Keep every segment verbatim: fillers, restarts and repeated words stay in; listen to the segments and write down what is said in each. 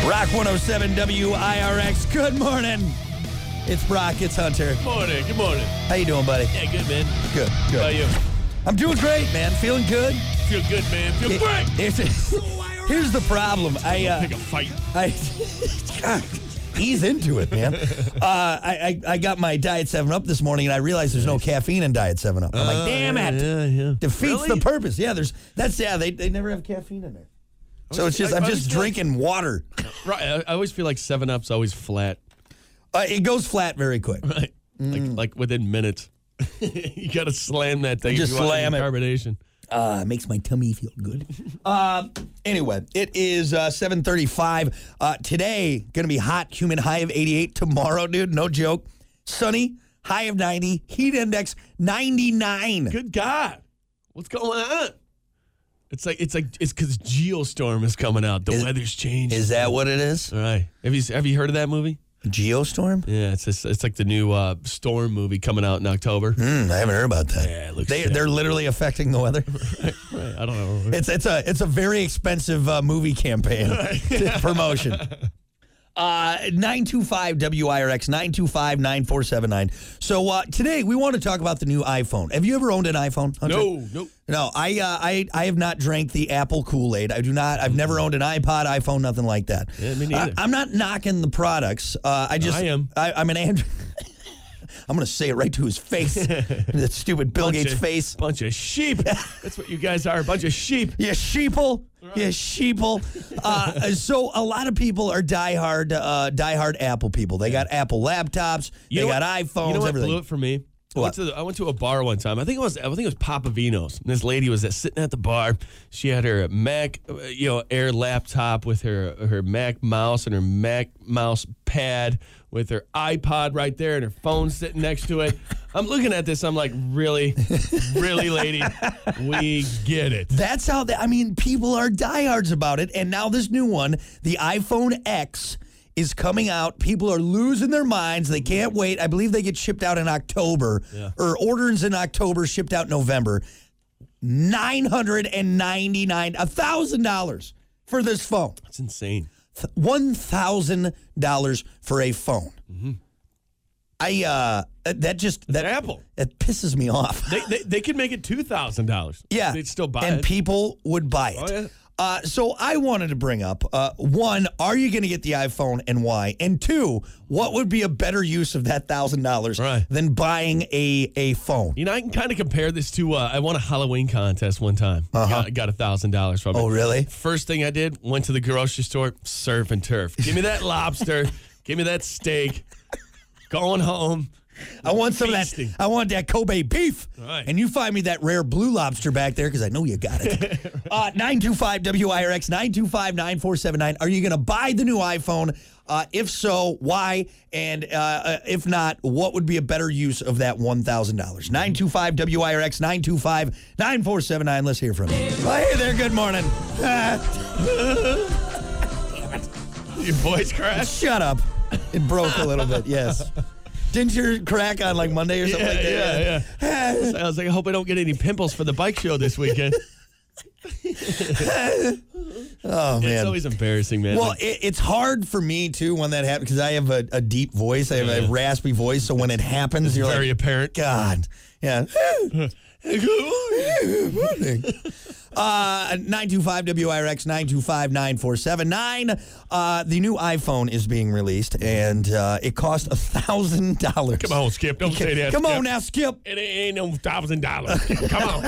Rock one oh seven W I R X. Good morning. It's Brock. It's Hunter. Good morning. Good morning. How you doing, buddy? Yeah, good, man. Good. Good. How about you? I'm doing great, man. Feeling good. Feel good, man. Feel It- great. it's- here's the problem. I, uh, Pick a fight. I, God, ease into it, man. Uh, I, I I got my Diet seven Up this morning, and I realized there's no caffeine in Diet seven Up. I'm like, Uh, damn it. Yeah, yeah. Defeats Really? the purpose. Yeah, there's that's yeah. They they never have caffeine in there. So it's just I- I'm I just always feel like- drinking water. Right. I, I always feel like seven Up's always flat. Uh, it goes flat very quick. Right. Like like within minutes. You got to slam that thing. Just if you want slam any it. Carbonation. Uh, makes my tummy feel good. uh, anyway, it is uh, seven thirty-five. Uh, today, going to be hot, humid, high of eighty-eight. Tomorrow, dude, no joke. Sunny, high of ninety. Heat index, ninety-nine. Good God. What's going on? It's like it's like it's because Geostorm is coming out. The Is- weather's changing. Is that what it is? All right? Have you have you heard of that movie? Geostorm? Yeah, it's just, it's like the new uh, storm movie coming out in October. Hmm, I haven't heard about that. Yeah, it looks They, sick. they're literally affecting the weather. Right, I don't know. It's it's a it's a very expensive uh, movie campaign promotion. Uh, nine two five W I R X, nine two five, nine four seven nine. So uh, today we want to talk about the new iPhone. Have you ever owned an iPhone, Hunter? No, no. No, I, uh, I I have not drank the Apple Kool-Aid. I do not. I've never owned an iPod, iPhone, nothing like that. Yeah, me neither. I, I'm not knocking the products. Uh, I just I am. I, I'm an Android. I'm going to say it right to his face. That stupid Bill Bunch Gates of- face. Bunch of sheep. That's what you guys are, a bunch of sheep. You sheeple. You sheeple. Uh, so a lot of people are diehard, uh, diehard Apple people. They got Apple laptops. You they know got what- iPhones. You know what everything. blew it for me? I What? went, to the, I went to a bar one time. I think it was I think it was Papa Vino's. And this lady was sitting at the bar. She had her Mac, uh, you know, Air laptop with her her Mac mouse and her Mac mouse pad with her iPod right there and her phone sitting next to it. I'm looking at this. I'm like, really, really, lady, we get it. That's how. They, I mean, people are diehards about it. And now this new one, the iPhone X, is coming out. People are losing their minds. They can't wait. I believe they get shipped out in October, Yeah. or orders in October, shipped out in November. Nine hundred and ninety-nine, a thousand dollars for this phone. That's insane. One thousand dollars for a phone. I uh, that just that Apple. that pisses me off. They they, they could make it two thousand dollars. Yeah, They'd still buy and it. people would buy it. Oh, yeah. Uh, so I wanted to bring up uh, one: are you going to get the iPhone, and why? And two, what would be a better use of that thousand dollars Right. than buying a a phone? You know, I can kind of compare this to uh, I won a Halloween contest one time. Uh-huh. Got, got a thousand dollars from it. Oh, really? First thing I did, went to the grocery store, surf and turf. Give me that lobster. Give me that steak. Going home. I want some Feasting. of that. I want that Kobe beef. Right. And you find me that rare blue lobster back there because I know you got it. uh, nine two five W I R X, nine two five, nine four seven nine. Are you going to buy the new iPhone? Uh, if so, why? And uh, uh, if not, what would be a better use of that one thousand dollars? nine two five W I R X, nine two five, nine four seven nine. Let's hear from you. Well, hey there, good morning. Your voice cracked? Shut up. It broke a little bit, yes. Didn't your crack on like Monday or something Yeah, like that? yeah, yeah. I was like, I hope I don't get any pimples for the bike show this weekend. Oh, man. It's always embarrassing, man. Well, Like, it, it's hard for me, too, when that happens, because I have a, a deep voice. I have a Yeah. raspy voice, so when it happens, you're very like, apparent. God. Yeah. uh, nine two five W I R X, nine two five, nine four seven nine. Uh, the new iPhone is being released, and uh, it cost one thousand dollars. Come on, Skip. Don't say that. Come Skip. on now, Skip. It ain't no thousand dollars. Come on.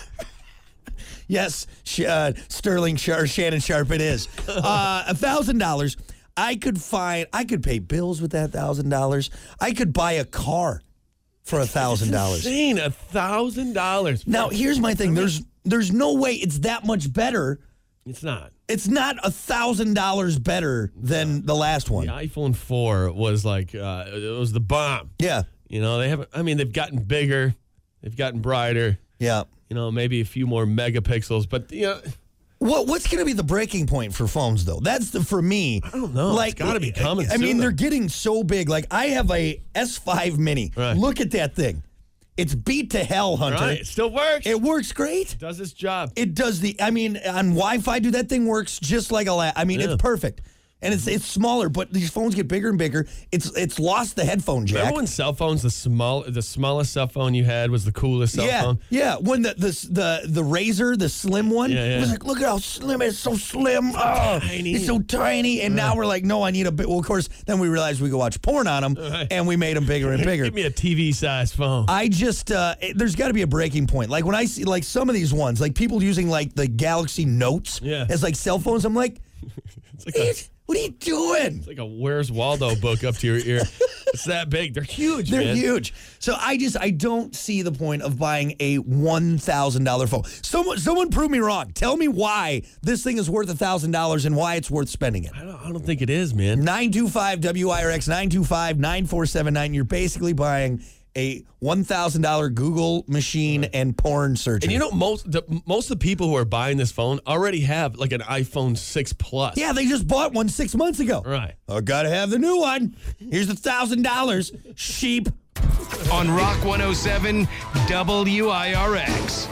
Yes, Sh- uh, Sterling Sharp, Shannon Sharp, it is. Uh, one thousand dollars. I could find, I could pay bills with that one thousand dollars. I could buy a car for one thousand dollars. Insane. A thousand dollars. Now, here's my thing. There's there's no way it's that much better. It's not. It's not one thousand dollars better than the last one. The iPhone four was like, uh, it was the bomb. Yeah, You know, they haven't, I mean, they've gotten bigger. They've gotten brighter. yeah. You know, maybe a few more megapixels. But, you know, What what's going to be the breaking point for phones, though? That's the for me. I don't know. Like, It's gotta be coming I soon, mean, they're though. getting so big. Like, I have a S five Mini. Right. Look at that thing. It's beat to hell, Hunter. right? It still works. It It works great. does its job. It does the. I mean, on Wi-Fi, dude, that thing works just like a la I mean, Yeah. it's perfect. And it's it's smaller, but these phones get bigger and bigger. It's it's lost the headphone jack. Remember when cell phones, the small, the smallest cell phone you had was the coolest cell yeah, phone? Yeah, when the the the the Razor, the slim one, Yeah, yeah. it was like, look at how slim it is, so slim. Oh, tiny. it's so tiny. And now we're like, no, I need a bit. Well, of course, then we realized we could watch porn on them, Right. and we made them bigger and bigger. Give me a T V-sized phone. I just, uh, it- there's got to be a breaking point. Like when I see, like some of these ones, like people using like the Galaxy Notes Yeah. as like cell phones, I'm like, It's like a, what are you doing? it's like a Where's Waldo book up to your ear. It's that big. They're huge, They're man. huge. So I just, I don't see the point of buying a one thousand dollars phone. Someone, someone prove me wrong. Tell me why this thing is worth one thousand dollars and why it's worth spending it. I don't, I don't think it is, man. nine two five W I R X, nine two five, nine four seven nine. You're basically buying a one thousand dollars Google machine and porn search. And you know, most the, most of the people who are buying this phone already have like an iPhone six Plus. Yeah, they just bought one six months ago. Right. I gotta have the new one. Here's a thousand dollars. Sheep. On Rock one oh seven W I R X.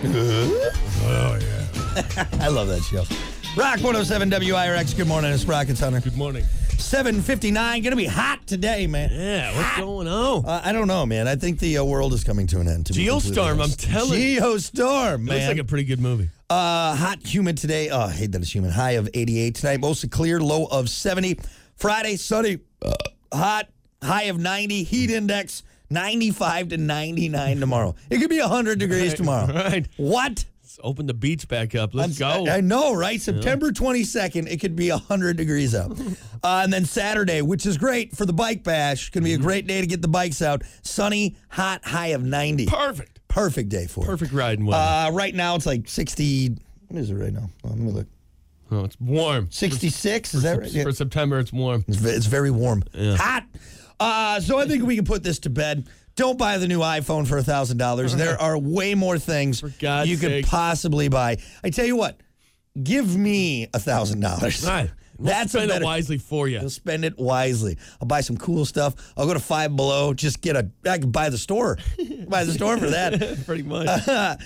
Oh, yeah. I love that show. Rock one oh seven W I R X. Good morning, it's Rocket Hunter. Good morning. seven fifty-nine. Gonna be hot today, man. Yeah, what's going on? Uh, I don't know, man. I think the uh, world is coming to an end. To be completely Geostorm, I'm honest. telling you. Geostorm, It man. looks like a pretty good movie. Uh, hot, humid today. Oh, I hate that it's humid. High of eighty-eight tonight. Mostly clear. Low of seventy. Friday, sunny. Uh, hot. High of ninety. Heat index ninety-five to ninety-nine tomorrow. It could be one hundred degrees Right, tomorrow. right. What? Let's open the beach back up. Let's I'm- go. I, I know, right? September twenty-second, it could be one hundred degrees out. Uh, and then Saturday, which is great for the bike bash. Going to be a great day to get the bikes out. Sunny, hot, high of ninety. Perfect. Perfect day for it. Perfect riding weather. Uh, right now, it's like sixty. What is it right now? Well, let me look. oh, it's warm. sixty-six, is that right? Yeah. For September, it's warm. It's, ve- it's very warm. Hot. Uh, so I think we can put this to bed. Don't buy the new iPhone for one thousand dollars. There are way more things God's you could sake. possibly buy. I tell you what, give me one thousand dollars. Right. We'll That's a spend better. it wisely for you. You'll spend it wisely. I'll buy some cool stuff. I'll go to Five Below. Just get a. I can buy the store. buy the store for that. Pretty much.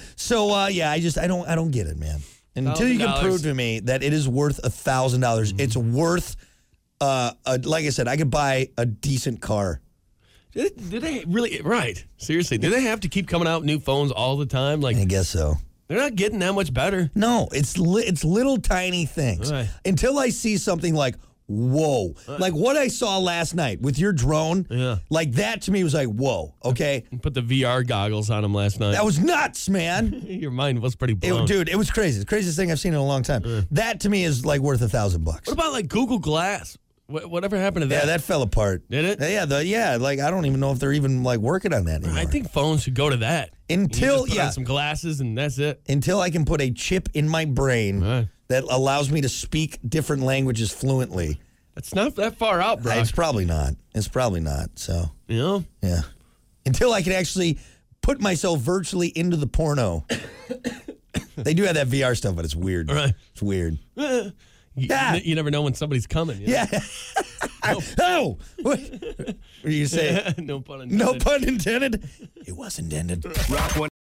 So uh, yeah, I just I don't I don't get it, man. And until you can one thousand prove dollars. to me that it is worth a thousand dollars, it's worth. Uh, a, like I said, I could buy a decent car. Did, did they really? Right. Seriously, do they have to keep coming out with new phones all the time? Like, I guess so. they're not getting that much better. No, it's li- it's little tiny things. Right. Until I see something like, whoa, like what I saw last night with your drone. Yeah. Like that to me was like, whoa. Okay, Put the V R goggles on them last night. that was nuts, man. Your mind was pretty blown. It, dude, it was crazy. The craziest thing I've seen in a long time. That to me is like worth a thousand bucks. What about like Google Glass? Wh- whatever happened to that? Yeah, that fell apart. Did it? Yeah, the, yeah. Like I don't even know if they're even like working on that anymore. I think phones should go to that. You until just put yeah, on some glasses and that's it. until I can put a chip in my brain Right. that allows me to speak different languages fluently. It's not that far out, bro. It's probably not. It's probably not. So You know? yeah, until I can actually put myself virtually into the porno. They do have that V R stuff, but it's weird. Right. It's weird. You, Yeah. you never know when somebody's coming. you know? Yeah. Oh, what? What do you say? no pun intended. No pun intended. It was intended. Rock one